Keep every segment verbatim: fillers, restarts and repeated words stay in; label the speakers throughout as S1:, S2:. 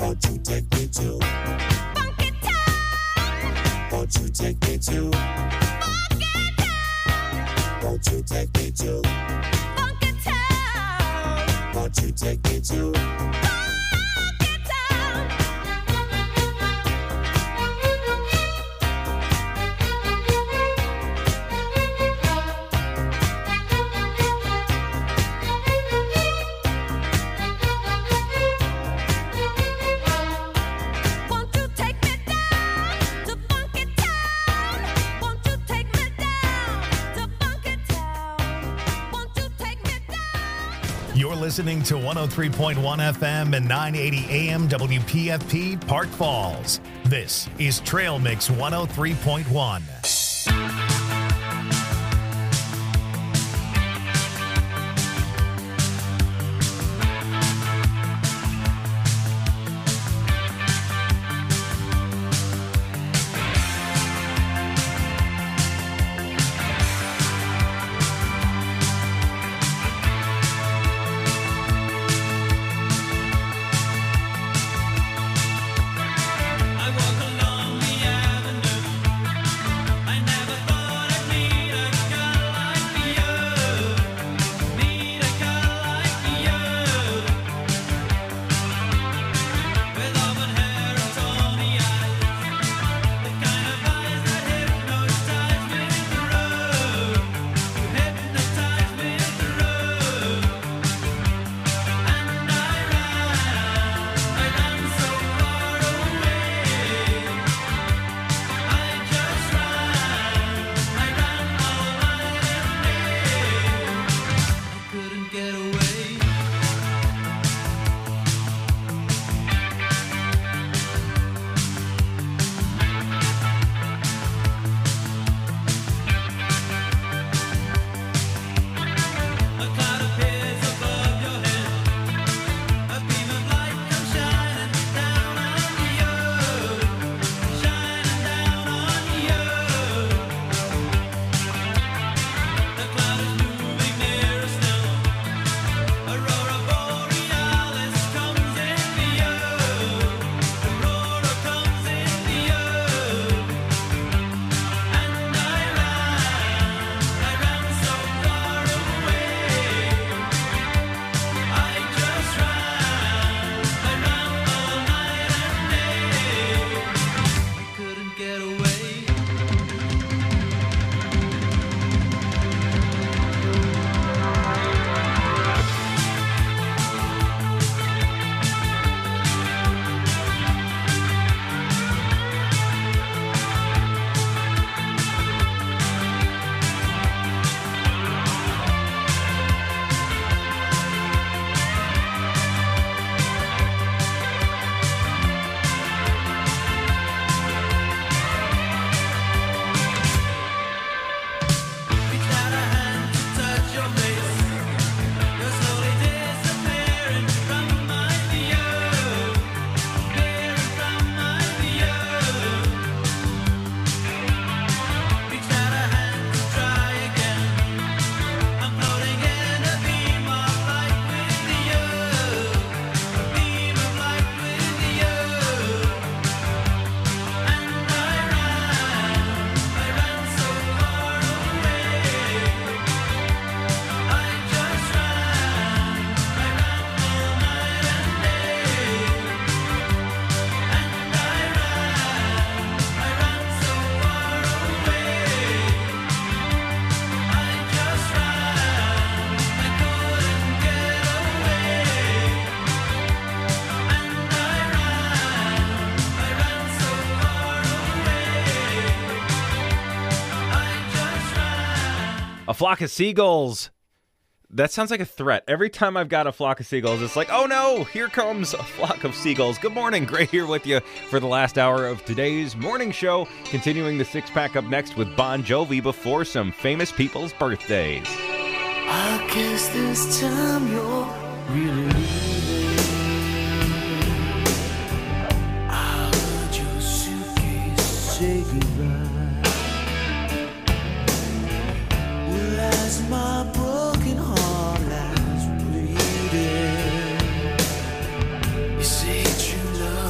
S1: Won't you take me to Funky Town? Won't you take me to Funky Town? Won't you take me to Funky Town? Won't you take me to Funky Town?
S2: You're listening to one oh three point one F M and nine eighty A M W P F P Park Falls. This is Trail Mix one oh three point one.
S3: A flock of seagulls. That sounds like a threat. Every time I've got a flock of seagulls, it's like, oh no, here comes a flock of seagulls. Good morning, Gray here with you for the last hour of today's morning show. Continuing the six-pack up next with Bon Jovi before some famous people's birthdays.
S4: I guess this time you're really leaving. I heard your suitcase say goodbye. Well, as my broken heart lies bleeding, you say true love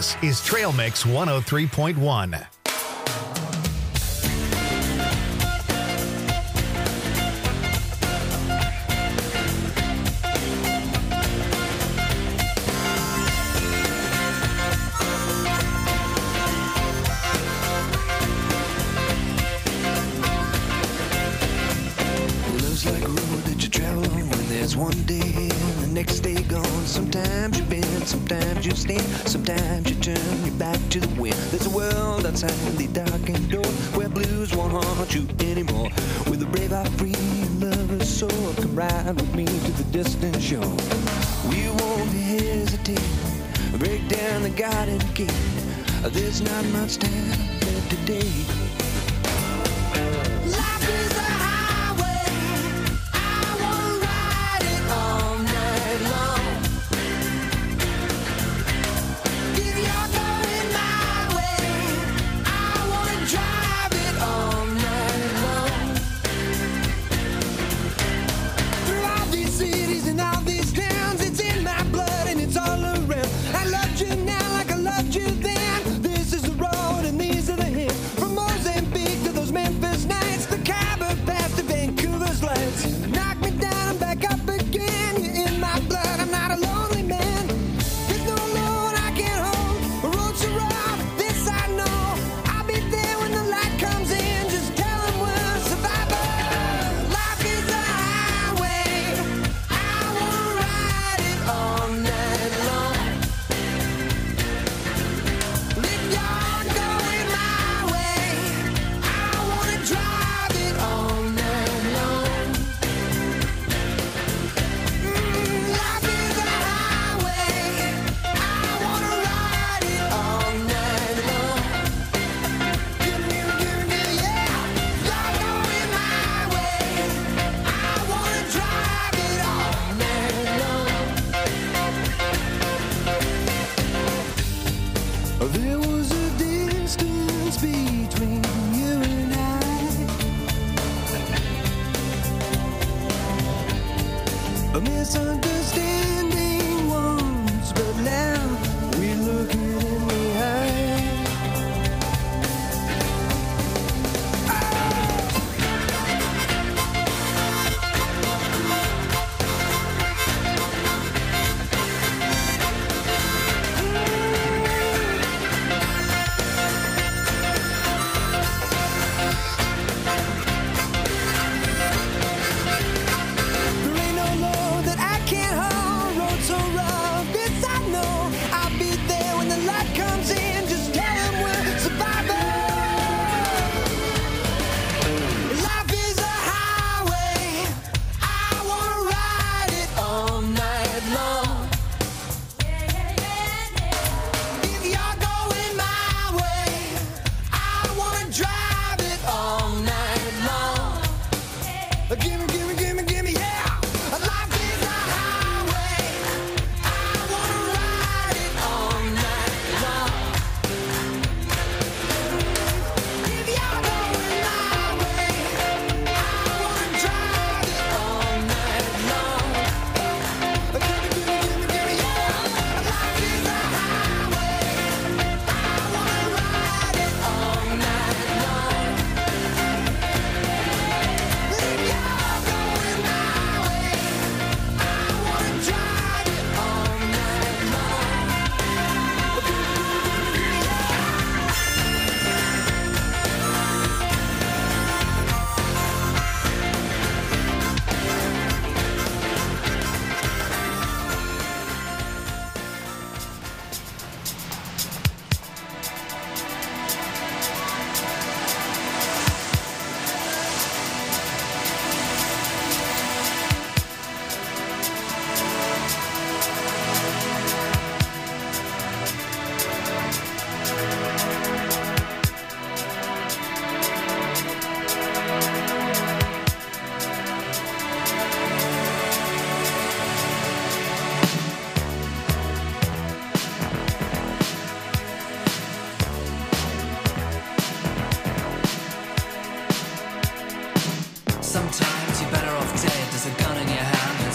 S2: This is Trail Mix one oh three point one.
S4: One day and the next day gone. Sometimes you bend, sometimes you stand, sometimes you turn your back to the wind. There's a world outside the darkened door where blues won't haunt you anymore. With a brave heart, free lover's soul, come ride with me to the distant shore. We won't hesitate, break down the garden gate. There's not much time left today. Life is a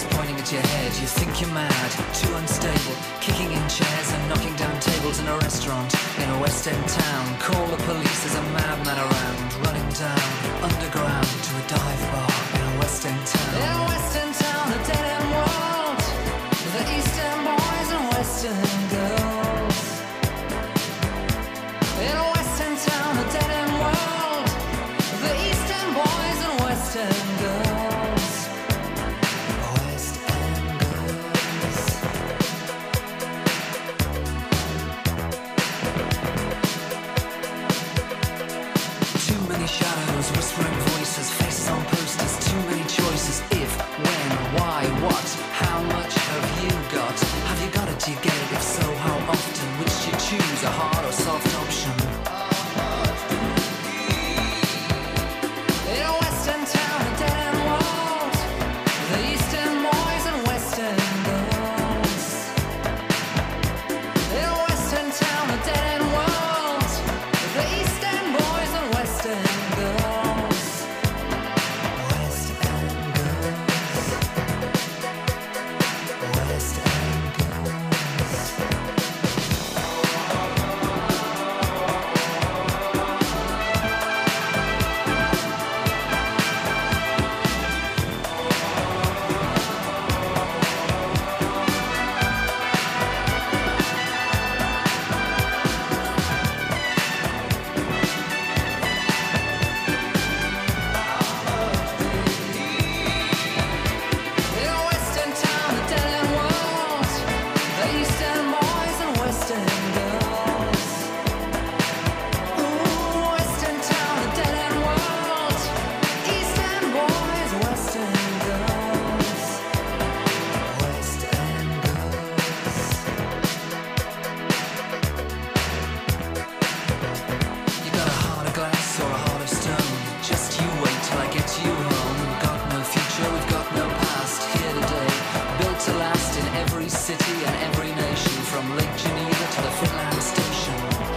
S5: you're mad, too unstable, kicking in chairs and knocking down tables in a restaurant.
S4: West End town. Call the police, there's a madman around. Running down underground to a dive bar in a West End town. In a West End town, a dead end world. The East End boys and West End girls. In a West End town, a dead end world. The East End boys and West End girls. West End girls. Too many shadows, whispering voices, faces on posters, too many choices. If, when, why, what, how much have you got? Have you got it, do you get it? If so, how often? Which do you choose, a hard or soft option? In a West End town, a dead end world. The East End boys and West End girls. In a West End town, a dead end world. The East End boys and West End girls. West End girls. West End girls. In a West End town, a dead end world. The East End boys and West End girls. Ooh, West End town, a dead end world. East End boys, West End girls. West End girls. You got a heart of glass or a heart of stone. Just you wait till I get you home. Got no future, we've got no past. Here today, built to last in every city and every nation, from Lake Geneva to the Finland station.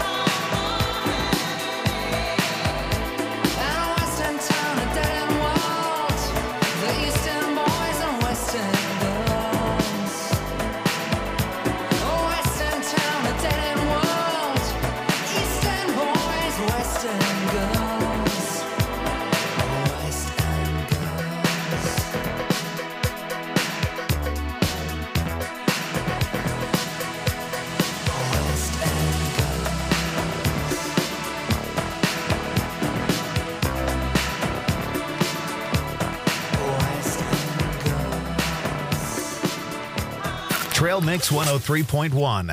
S4: And a West End town, a dead end world. The East End boys and West End girls. A West End town, a dead end world. East End boys, West End girls. West End girls. West End girls. West End girls.
S2: Trail Mix one oh three point one.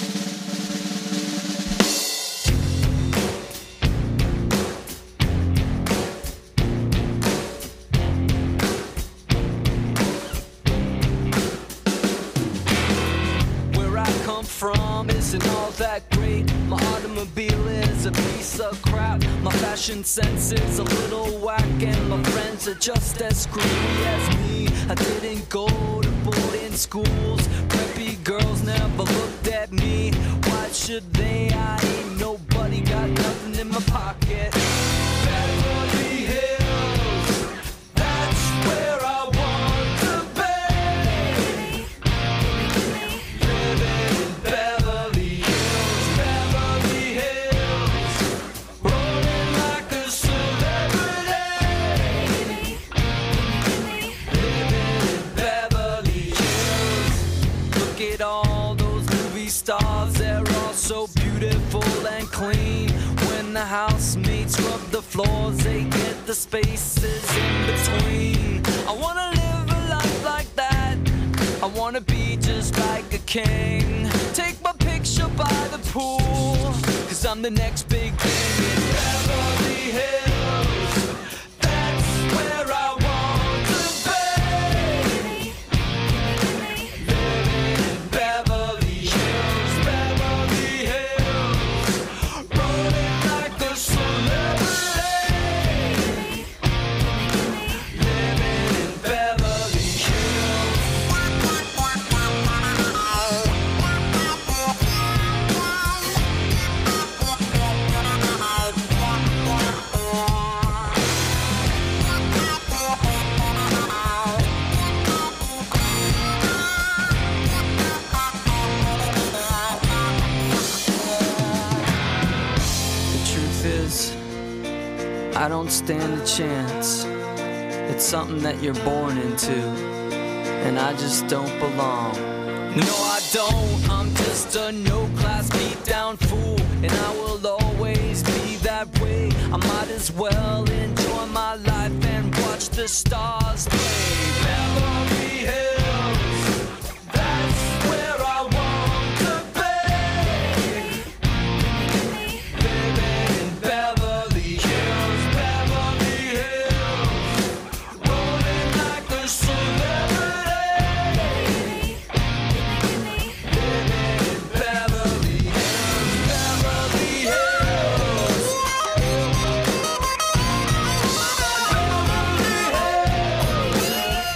S5: Where I come from isn't all that great. My automobile is a piece of crap. My fashion sense is a little whack, and my friends are just as screwy as me. I didn't go to boarding schools. Preppy girls never looked at me. Why should they? I ain't nobody, got nothing in my pocket. Beverly Hills, that's where I want to be. Living in Beverly Hills, Beverly Hills, rolling like a celebrity. Living in Beverly Hills. Look at all those movie stars, they're all so beautiful and clean. When the housemates rub the floors, they get the spaces in between. I wanna live a life like that. I wanna be just like a king. Take my picture by the pool, cause I'm the next big thing in Beverly Hills. That's where I want to be. Living in Beverly Hills, Beverly Hills, rolling like a celebrity. Living in Beverly Hills. I don't stand a chance. It's something that you're born into, and I just don't belong. No, I don't. I'm just a no-class beat-down fool, and I will always be that way. I might as well enjoy my life and watch the stars play. Beverly Hills, that's where I want to be. Living in Beverly Hills, Beverly Hills, rolling like a celebrity. Living in Beverly Hills, Beverly Hills. Beverly Hills.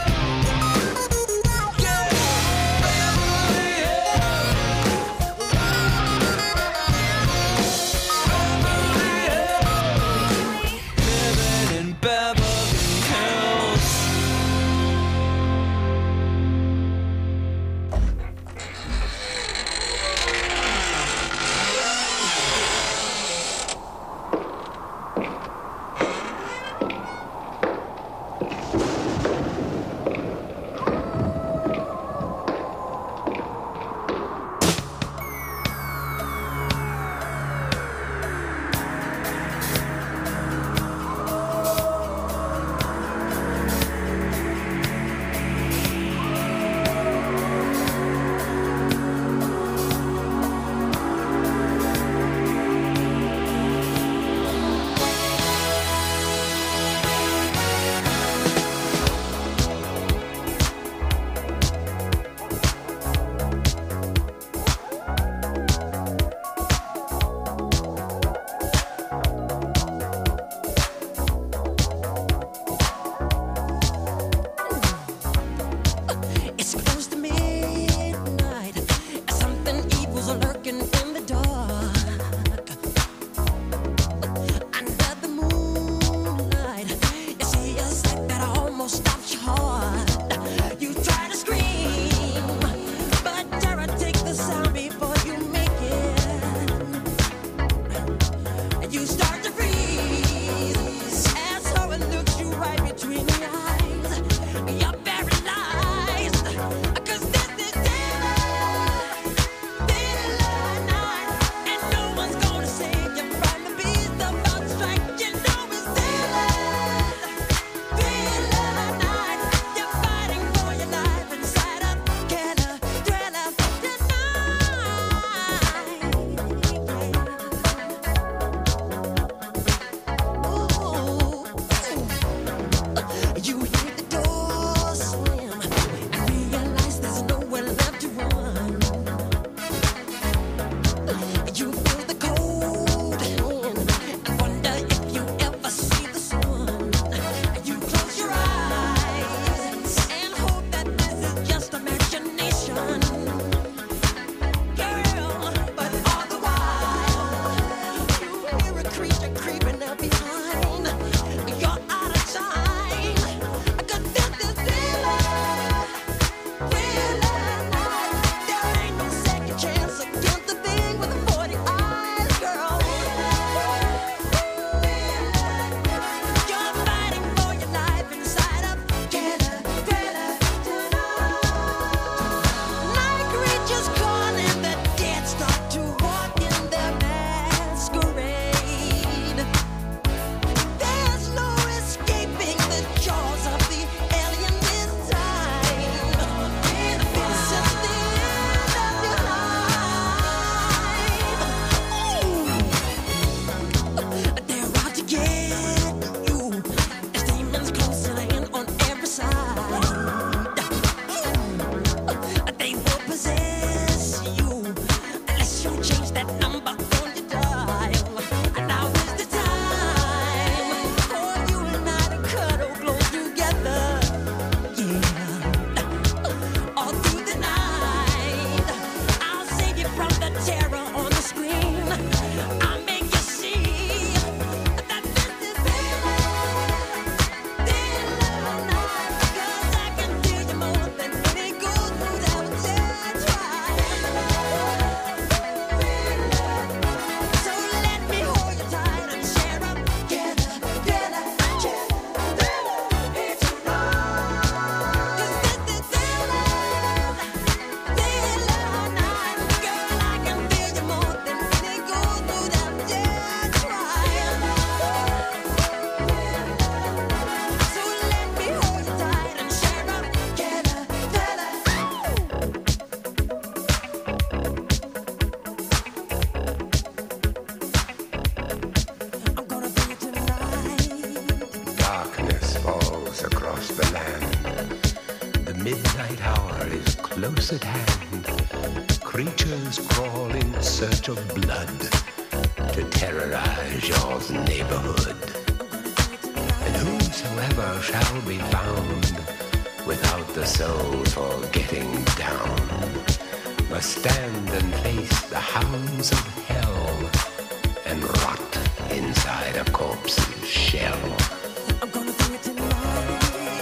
S6: midnight hour is close at hand. Creatures crawl in search of blood to terrorize your neighborhood. And whosoever shall be found without the soul for getting down must stand and face the hounds of hell and rot inside a corpse's shell.
S1: I'm gonna do it tonight.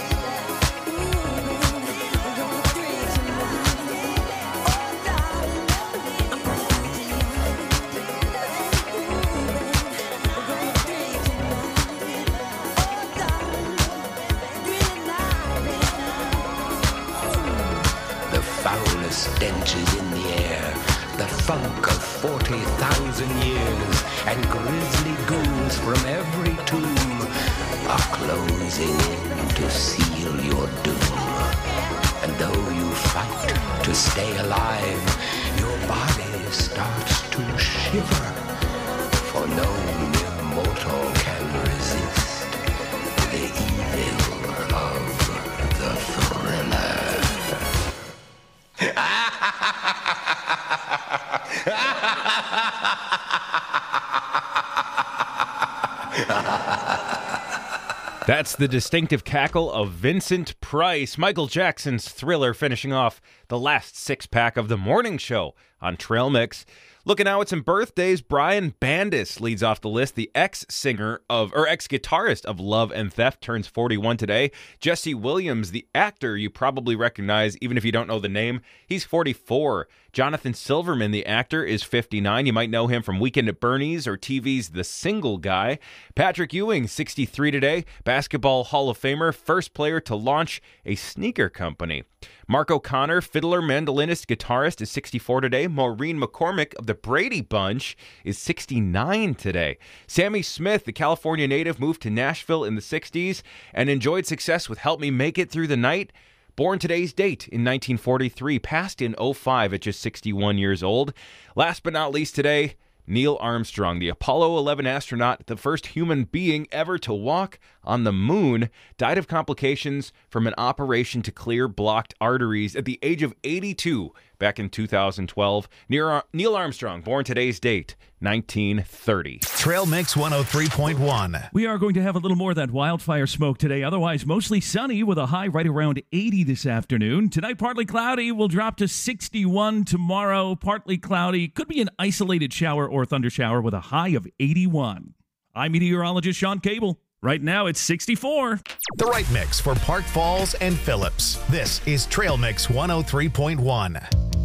S6: The foulest stench is in the air, the funk of forty thousand years, and grisly ghouls from every tomb are closing in to seal your doom. And though you fight to stay alive, your body starts to shiver, for no mere mortal can resist the evil of the thriller.
S3: That's the distinctive cackle of Vincent Price. Michael Jackson's Thriller finishing off the last six-pack of the morning show on Trail Mix. Looking now at some birthdays, Brian Bandis leads off the list. The ex-singer of, or ex-guitarist of Love and Theft turns forty-one today. Jesse Williams, the actor you probably recognize even if you don't know the name, he's forty-four. Jonathan Silverman, the actor, is fifty-nine. You might know him from Weekend at Bernie's or T V's The Single Guy. Patrick Ewing, sixty-three today. Basketball Hall of Famer, first player to launch a sneaker company. Mark O'Connor, fiddler, mandolinist, guitarist, is sixty-four today. Maureen McCormick of the Brady Bunch is sixty-nine today. Sammy Smith, the California native, moved to Nashville in the sixties and enjoyed success with Help Me Make It Through the Night. Born today's date in nineteen forty-three, passed in oh five at just sixty-one years old. Last but not least today, Neil Armstrong, the Apollo eleven astronaut, the first human being ever to walk on the moon, died of complications from an operation to clear blocked arteries at the age of eighty-two back in two thousand twelve. Neil Armstrong, born today's date, nineteen thirty.
S2: Trail Mix one oh three point one.
S7: We are going to have a little more of that wildfire smoke today. Otherwise, mostly sunny with a high right around eighty this afternoon. Tonight, partly cloudy. Will drop to sixty-one tomorrow. Partly cloudy. Could be an isolated shower or thunder shower with a high of eighty-one. I'm meteorologist Sean Cable. Right now, it's sixty-four.
S2: The right mix for Park Falls and Phillips. This is Trail Mix one oh three point one.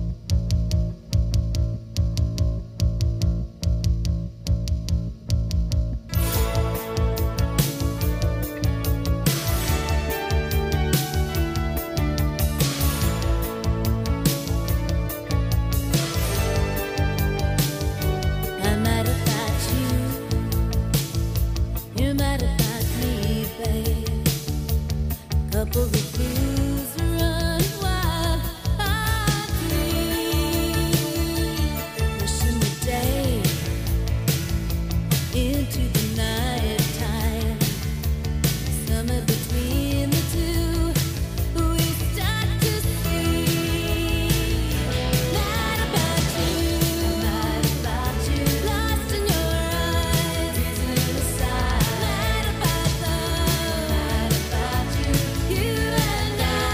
S8: Couple of blues run wild. You and I.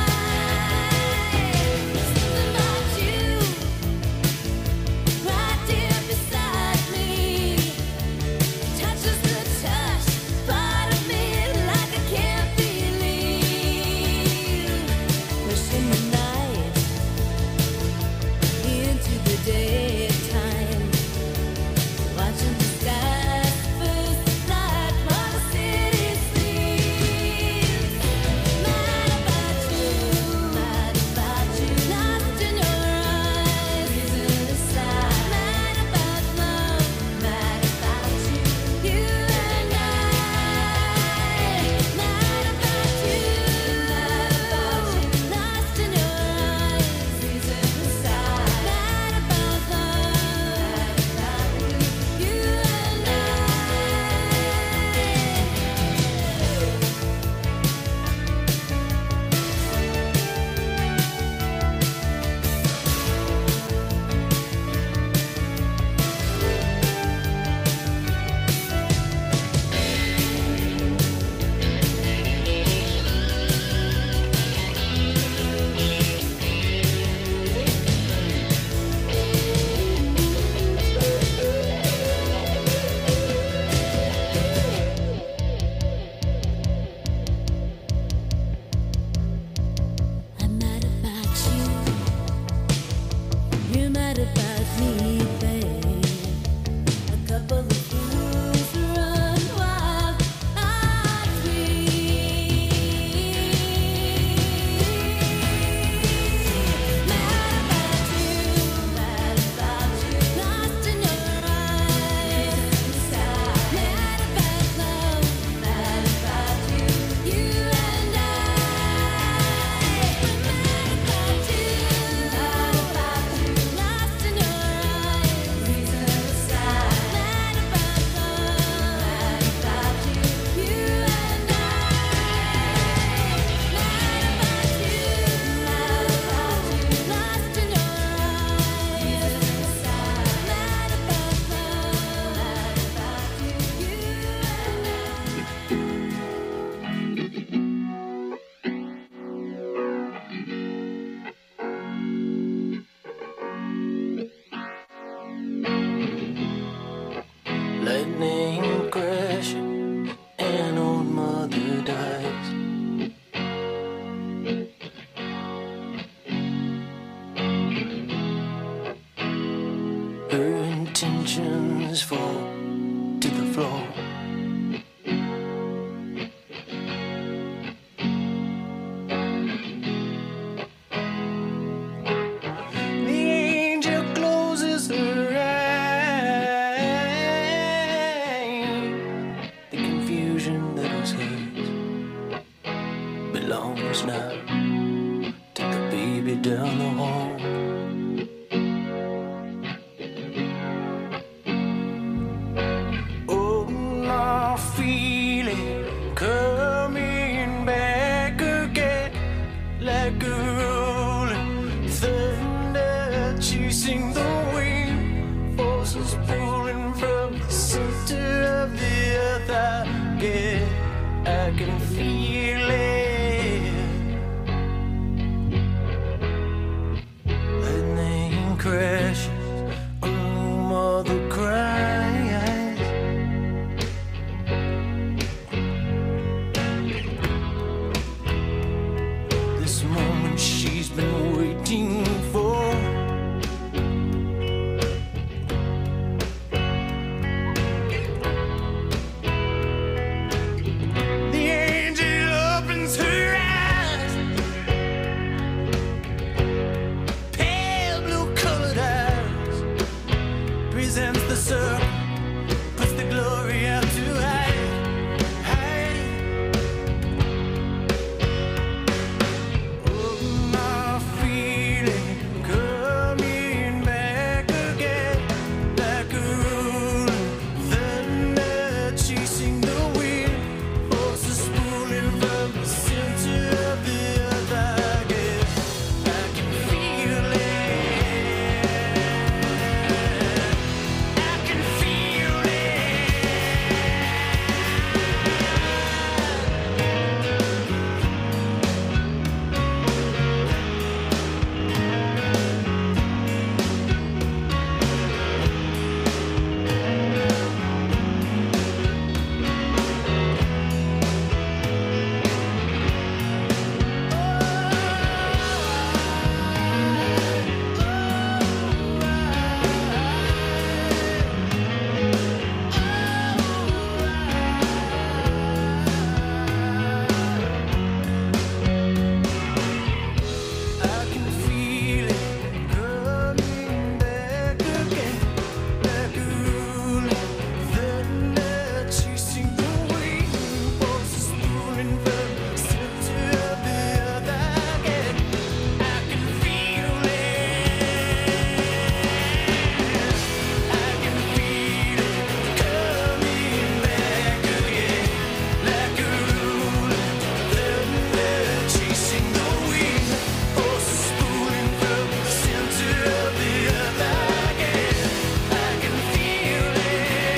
S4: can feel it. Lightning crashes on mother cries. This moment she's been waiting for. The angel opens her eyes, pale blue colored eyes, presents the circle, puts the glory out to hide, hide. Oh, my feeling coming back again, like a rolling thunder chasing the wind, forces pulling from the center of the earth again. I can feel it. I can feel it. I can feel it coming back again, like a rolling thunder chasing the wind, forces pulling from the center of the earth again. I can feel it. I can feel it coming back again, like a rolling thunder chasing the wind, forces pulling from the center of the earth again. I can feel it.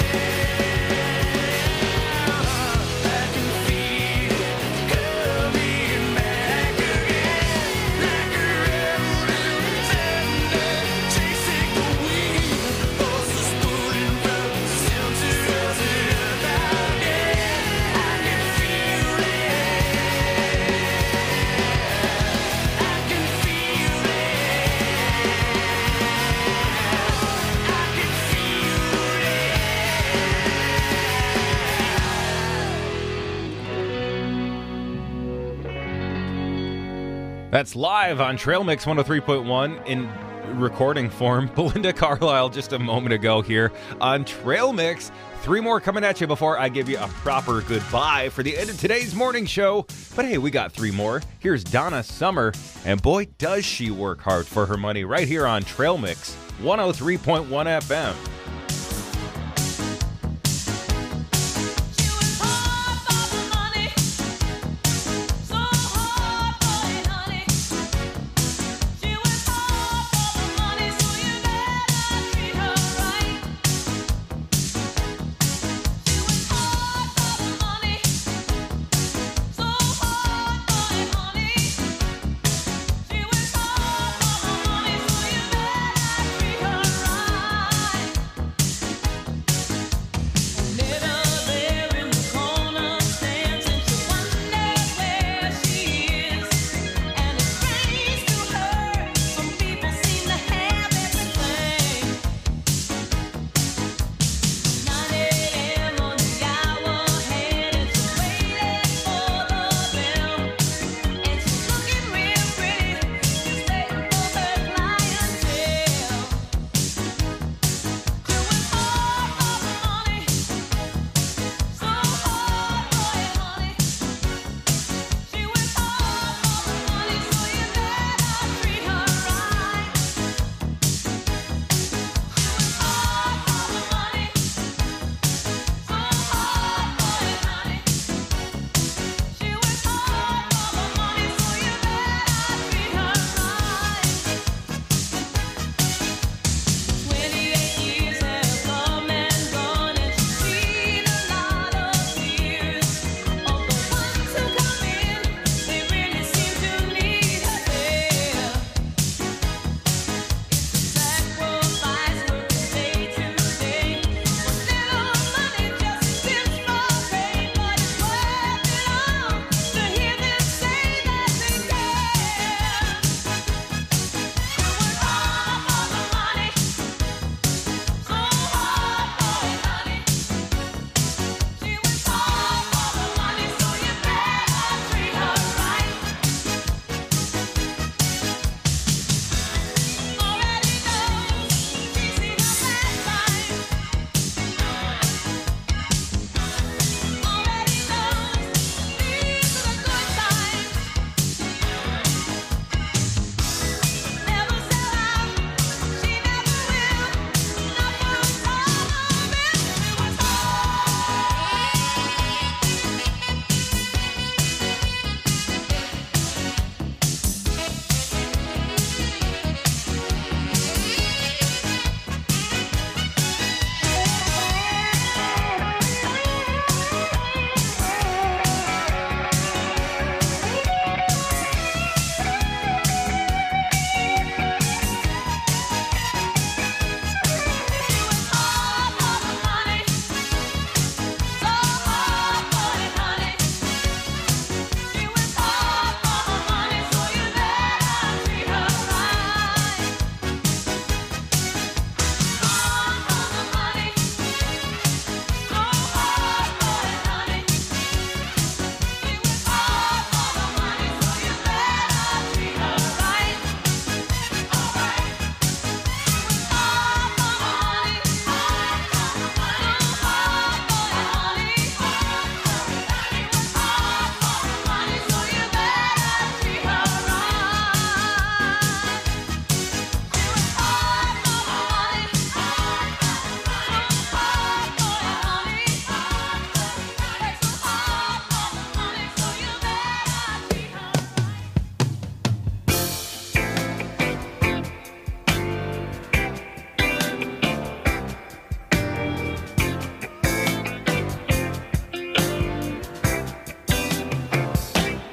S4: I can feel it coming back again, like a rolling thunder chasing the wind, forces pulling from the center of the earth again. I can feel it. I can feel it. I can
S3: That's live on Trail Mix one oh three point one in recording form. Belinda Carlisle just a moment ago here on Trail Mix. Three more coming at you before I give you a proper goodbye for the end of today's morning show. But hey, we got three more. Here's Donna Summer, and boy, does she work hard for her money right here on Trail Mix one oh three point one F M.
S8: She was hard for the money, so hard for it, honey. She was hard for the money, so you better treat her right. She was hard for the money, so hard for it, honey. She was hard for the money, so you better treat her right.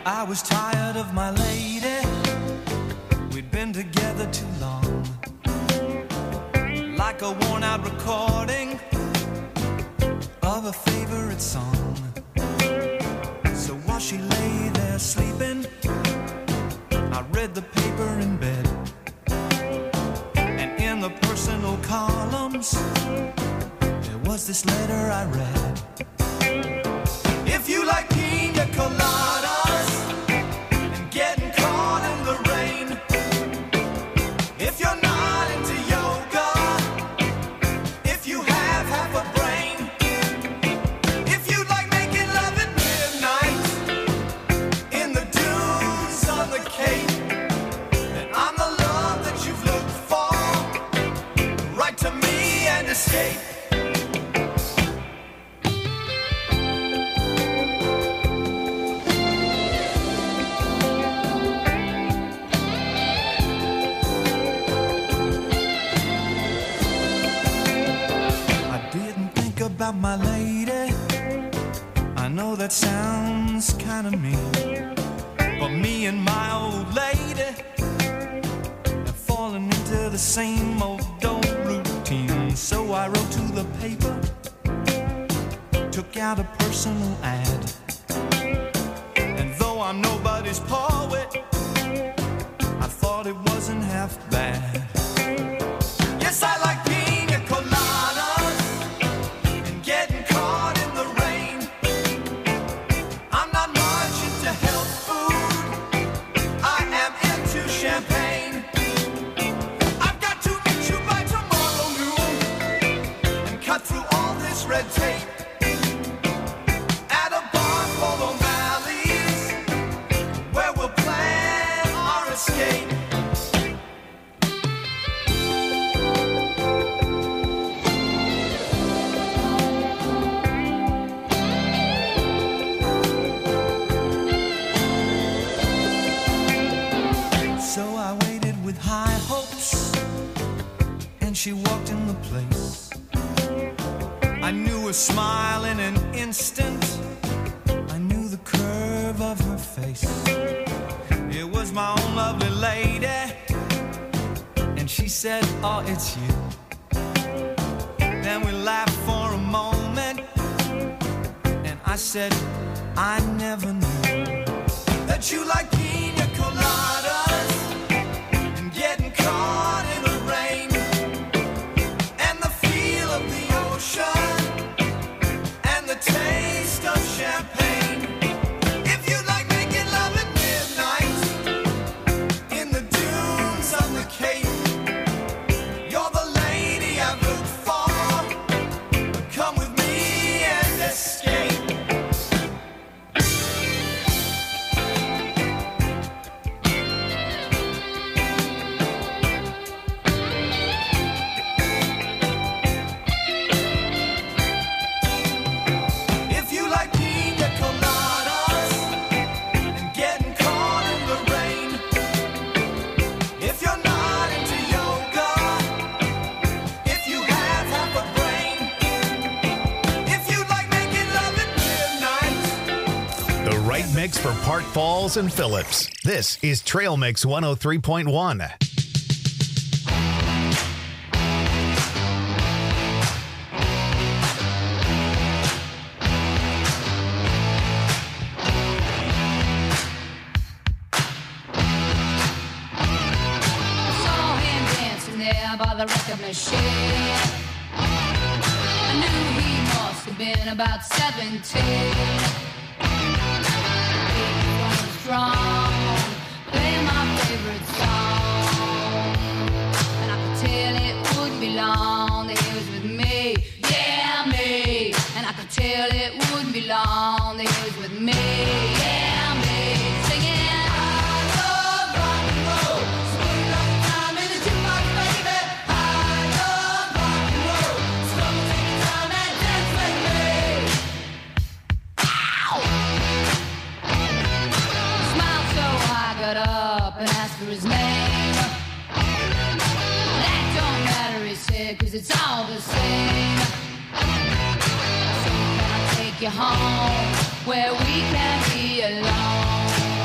S5: I was tired of my lady. We'd been together too long. Like a worn out recording of a favorite song. So while she lay there sleeping, I read the paper in bed. And in the personal columns, there was this letter I read. If you like pina coladas and getting caught in the rain, if you're not into yoga, if you have half a brain, if you like making love at midnight in the dunes on the Cape, then I'm the love that you've looked for. Write to me and escape. About my lady, I know that sounds kind of mean, but me and my old lady have fallen into the same old old routine. So I wrote to the paper, took out a personal ad, and though I'm nobody's poet, I thought it wasn't half bad. Yes, I like pina coladas and getting caught in the rain. I'm not much into health food, I am into champagne. I've got to meet you by tomorrow noon and cut through all this red tape at a bar called O'Malley's, where we'll plan our escape. So I waited with high hopes, and she walked in the place. I knew her smile in an instant, I knew the curve of her face. It was my own lovely lady, and she said, oh, it's you. Then we laughed for a moment, and I said, I never knew that you like pina coladas and getting caught in the rain and the feel of the ocean and the taste of champagne. If you like making love at midnight in the dunes on the Cape, you're the lady I've looked for. Come with me and escape. If you like pina coladas and getting caught in the rain, if you're not into yoga, if you have half a brain, if you like making love at midnight.
S2: The right mix for Park Falls and Phillips. This is Trail Mix one oh three point one.
S8: Saw him dancing there by the record machine. I knew he must have been about seventeen. He was strong, playing my favorite song, and I could tell it wouldn't be long that he was with me, yeah me. And I could tell it wouldn't be long that he was with me, yeah me. Singing, I love rock and roll, spend enough time in the jukebox, baby. I love rock and roll, so come and take your time and dance with me. Ow! Smiled so I got up and asked for his name. That don't matter, he said, 'cause it's all the same. So can I take you home where we can be alone?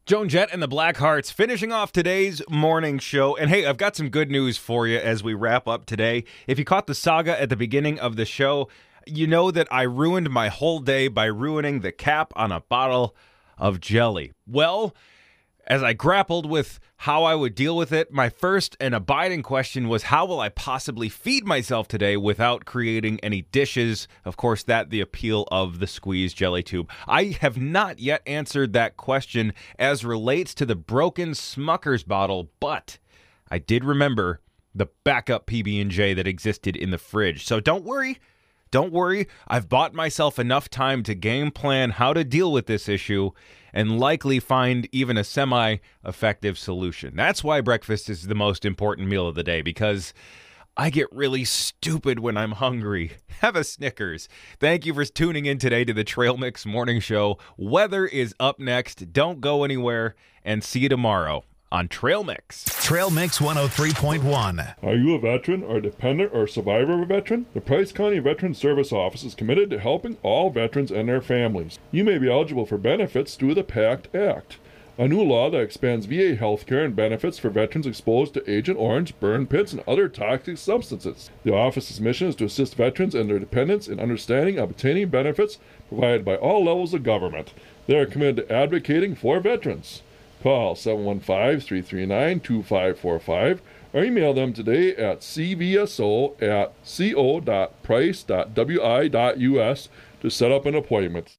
S3: Joan Jett and the Blackhearts finishing off today's morning show. And hey, I've got some good news for you as we wrap up today. If you caught the saga at the beginning of the show, you know that I ruined my whole day by ruining the cap on a bottle of jelly. Well, as I grappled with how I would deal with it, my first and abiding question was, how will I possibly feed myself today without creating any dishes? Of course, that the appeal of the squeeze jelly tube. I have not yet answered that question as relates to the broken Smucker's bottle, but I did remember the backup P B and J that existed in the fridge. So don't worry. Don't worry, I've bought myself enough time to game plan how to deal with this issue and likely find even a semi-effective solution. That's why breakfast is the most important meal of the day, because I get really stupid when I'm hungry. Have a Snickers. Thank you for tuning in today to the Trail Mix Morning Show. Weather is up next. Don't go anywhere, and see you tomorrow on Trail Mix.
S2: Trail Mix one oh three point one.
S9: Are you a veteran or a dependent or survivor of a veteran? The Price County Veteran Service Office is committed to helping all veterans and their families. You may be eligible for benefits through the PACT Act, a new law that expands V A health care and benefits for veterans exposed to Agent Orange, burn pits, and other toxic substances. The office's mission is to assist veterans and their dependents in understanding and obtaining benefits provided by all levels of government. They are committed to advocating for veterans. Call seven one five, three three nine, two five four five or email them today at c v s o at co dot price dot w i dot u s to set up an appointment.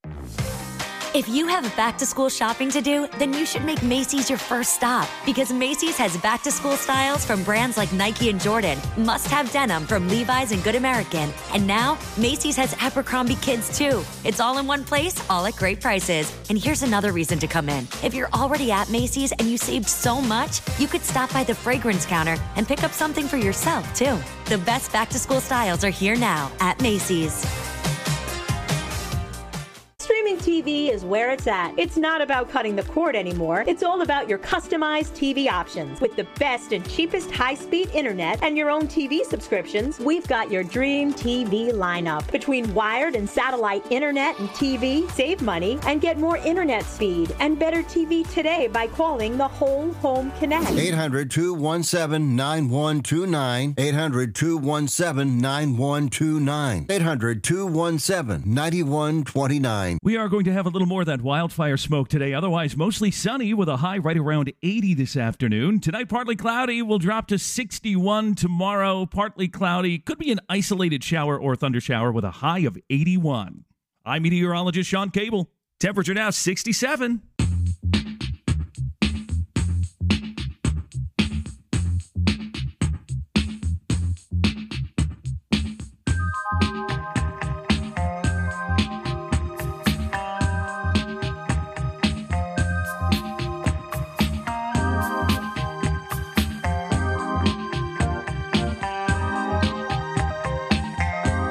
S10: If you have back-to-school shopping to do, then you should make Macy's your first stop, because Macy's has back-to-school styles from brands like Nike and Jordan, must-have denim from Levi's and Good American, and now Macy's has Abercrombie Kids too. It's all in one place, all at great prices. And here's another reason to come in. If you're already at Macy's and you saved so much, you could stop by the fragrance counter and pick up something for yourself too. The best back-to-school styles are here now at Macy's.
S11: Streaming T V is where it's at. It's not about cutting the cord anymore. It's all about your customized T V options. With the best and cheapest high-speed internet and your own T V subscriptions, we've got your dream T V lineup. Between wired and satellite internet and T V, save money and get more internet speed and better T V today by calling the Whole Home Connect.
S12: eight hundred, two one seven, nine one two nine. eight hundred, two one seven, nine one two nine. eight hundred, two one seven, nine one two nine.
S7: We are going to have a little more of that wildfire smoke today. Otherwise, mostly sunny with a high right around eighty this afternoon. Tonight, partly cloudy. Will drop to sixty-one tomorrow. Partly cloudy. Could be an isolated shower or thunder shower with a high of eighty-one. I'm meteorologist Sean Cable. Temperature now sixty-seven.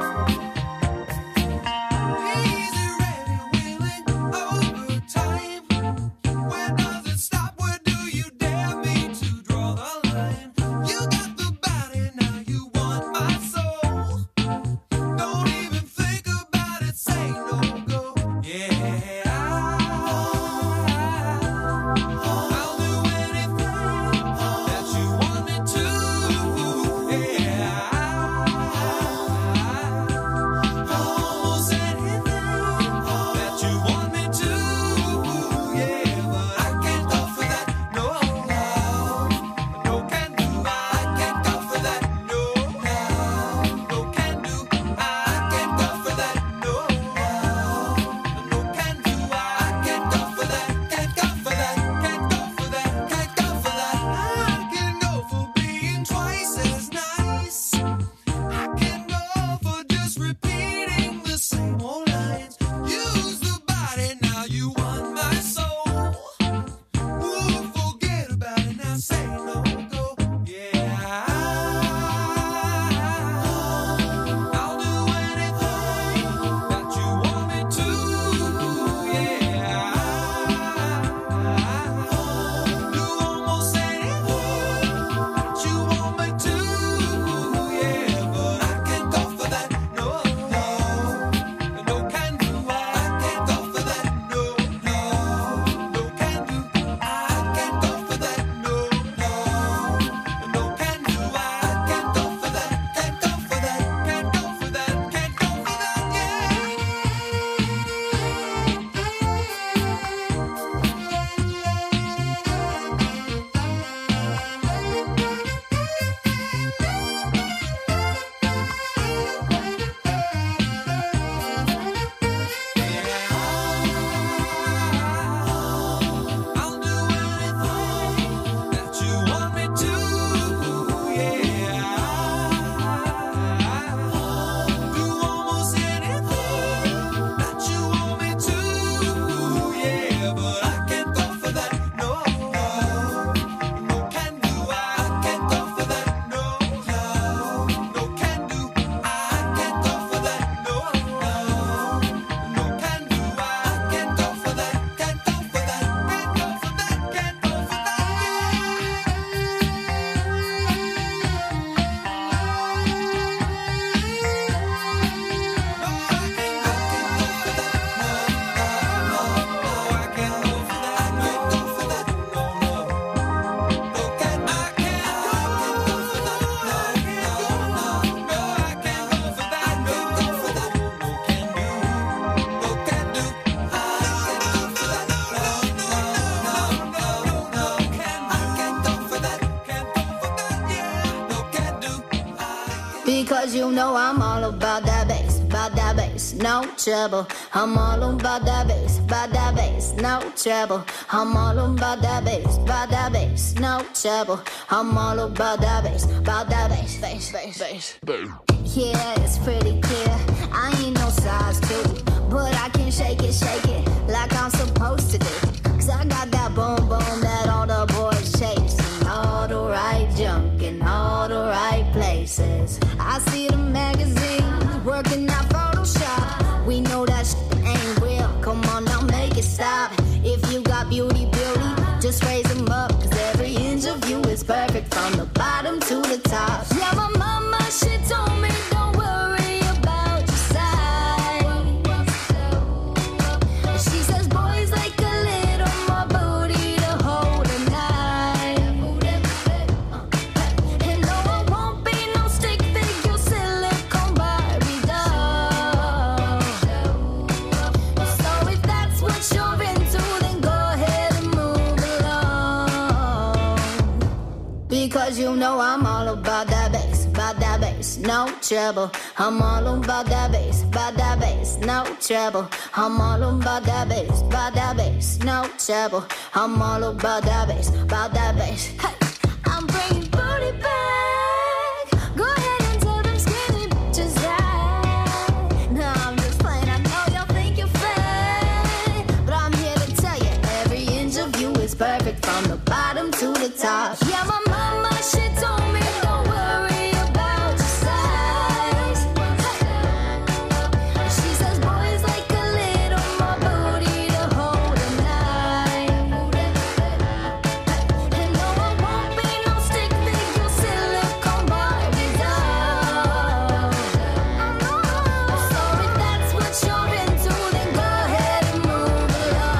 S1: Easy, ready, willing, overtime.
S13: Because you know I'm all about that bass, about that bass, no trouble. I'm all about that bass, about that bass, no trouble. I'm all about that bass, about that bass, no trouble. I'm all about that bass, about that bass, bass, bass, bass. Yeah, it's pretty clear. I ain't no size two, but I can shake it, shake it like I'm supposed to do. Cause I got that boom boom that all the boys chase. All the right junk in all the right places. I see the magazines working out Photoshop. We know that shit ain't real. Come on now, make it stop. If you got beauty, beauty, just raise them up. Cause every inch of you is perfect from the bottom to the top. Yeah, my mama, she told me don't worry about your size. She says boys like a little more booty to hold a knife. And no, I won't be no stick figure silicone Barbie doll. So if that's what you're into, then go ahead and move along. Because you know I'm all about that bass, about that bass, no trouble. I'm all about that bass, about that bass, no trouble. I'm all about that bass, about that bass, no trouble. I'm all about that bass, about that bass. Hey, I'm bringing booty back. Go ahead and tell them skinny bitches that. No, I'm just playing. I know y'all think you're fat, but I'm here to tell you every inch of you is perfect from the bottom to the top. Yeah, my mama, she told me don't worry about your size. She says boys like a little more booty to hold a knife. And no, I won't be no stick figure silicone Barbie doll. So if that's what you're into, then go ahead and move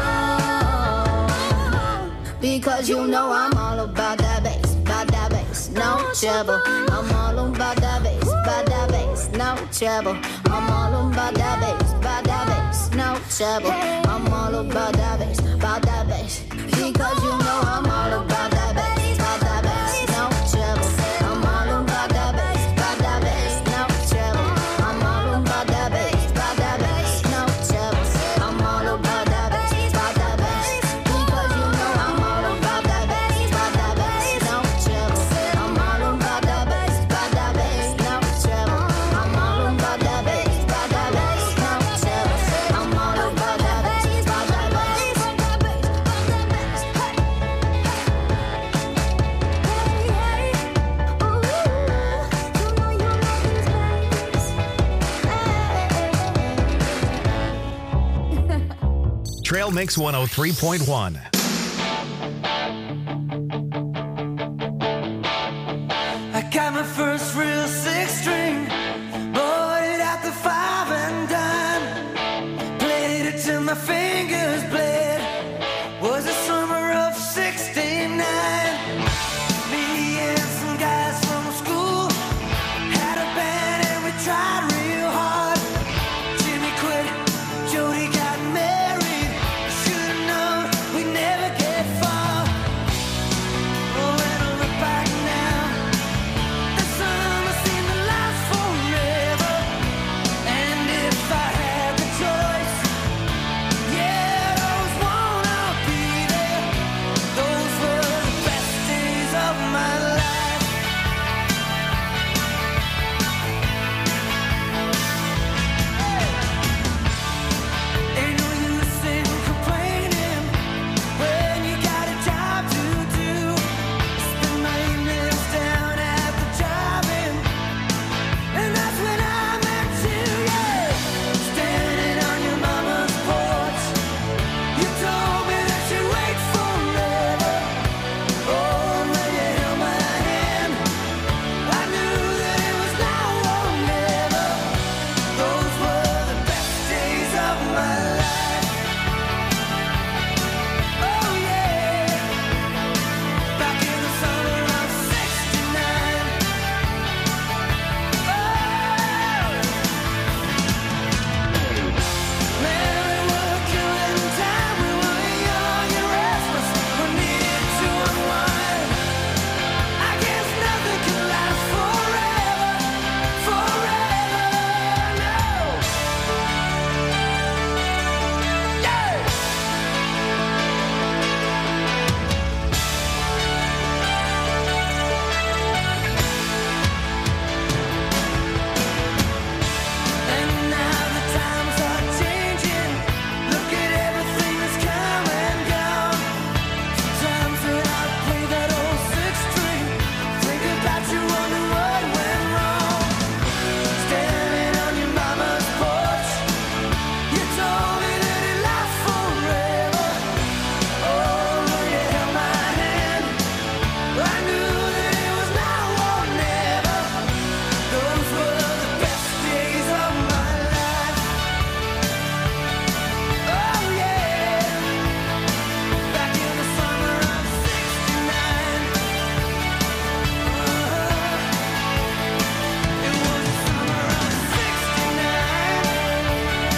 S13: along. Because you know I'm all about that bass, about that bass, no trouble. I'm all about that bass, about that bass, no trouble. I'm all about that bass, about that bass, no trouble. I'm all about that bass, about that bass. Because you know I'm all about that bass, about that bass, no trouble. I'm all about that bass, about that bass, no trouble. I'm all about that bass, about that bass, no trouble. I'm all about that bass, about that bass. Because you know I'm all about that bass, about that bass, no trouble. I'm all about that bass, about that bass, no trouble. I'm all about that bass, about that bass, no trouble. I'm all about that bass, about that bass, about that bass, about that bass.
S2: Trail Mix one oh three point one.